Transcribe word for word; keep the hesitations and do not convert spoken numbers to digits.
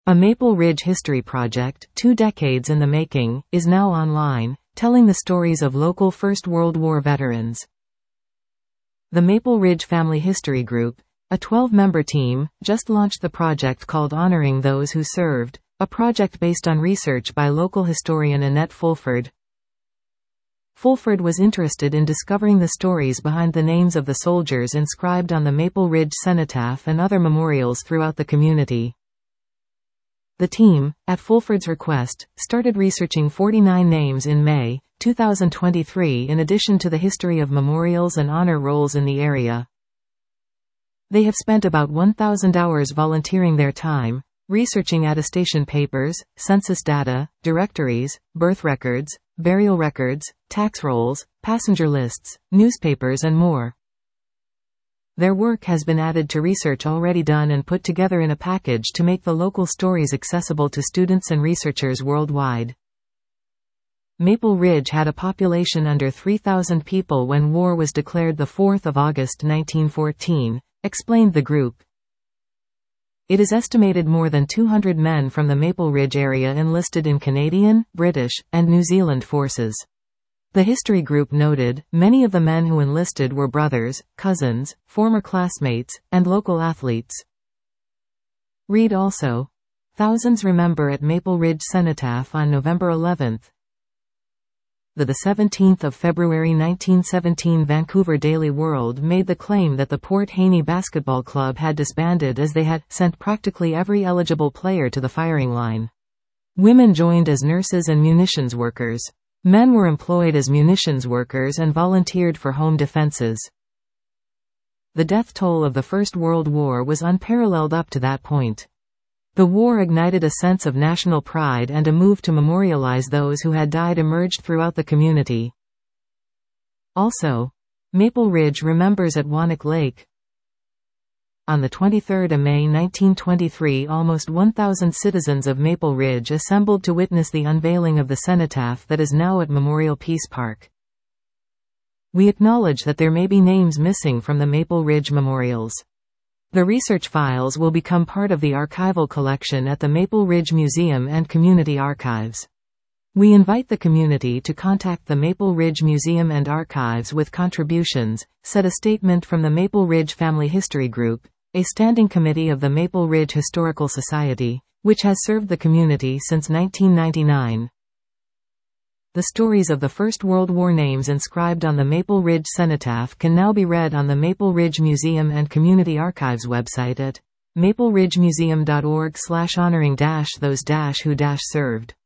A Maple Ridge history project, two decades in the making, is now online, telling the stories of local First World War veterans. The Maple Ridge Family History Group, a twelve-member team, just launched the project called Honoring Those Who Served, a project based on research by local historian Annette Fulford. Fulford was interested in discovering the stories behind the names of the soldiers inscribed on the Maple Ridge Cenotaph and other memorials throughout the community. The team, at Fulford's request, started researching forty-nine names in May two thousand twenty-three in addition to the history of memorials and honor rolls in the area. They have spent about one thousand hours volunteering their time, researching attestation papers, census data, directories, birth records, burial records, tax rolls, passenger lists, newspapers and more. Their work has been added to research already done and put together in a package to make the local stories accessible to students and researchers worldwide. Maple Ridge had a population under three thousand people when war was declared the fourth of August nineteen fourteen, explained the group. It is estimated more than two hundred men from the Maple Ridge area enlisted in Canadian, British, and New Zealand forces. The history group noted, many of the men who enlisted were brothers, cousins, former classmates, and local athletes. Read also. Thousands remember at Maple Ridge Cenotaph on November eleventh. The seventeenth of February nineteen seventeen Vancouver Daily World made the claim that the Port Haney Basketball Club had disbanded as they had sent practically every eligible player to the firing line. Women joined as nurses and munitions workers. Men were employed as munitions workers and volunteered for home defenses. The death toll of the First World War was unparalleled up to that point. The war ignited a sense of national pride and a move to memorialize those who had died emerged throughout the community. Also, Maple Ridge remembers at Wannock Lake. On the twenty-third of May nineteen twenty-three, almost one thousand citizens of Maple Ridge assembled to witness the unveiling of the cenotaph that is now at Memorial Peace Park. We acknowledge that there may be names missing from the Maple Ridge memorials. The research files will become part of the archival collection at the Maple Ridge Museum and Community Archives. We invite the community to contact the Maple Ridge Museum and Archives with contributions, said a statement from the Maple Ridge Family History Group, a standing committee of the Maple Ridge Historical Society, which has served the community since nineteen ninety-nine. The stories of the First World War names inscribed on the Maple Ridge Cenotaph can now be read on the Maple Ridge Museum and Community Archives website at mapleridgemuseum dot org slash honoring dash those dash who dash served.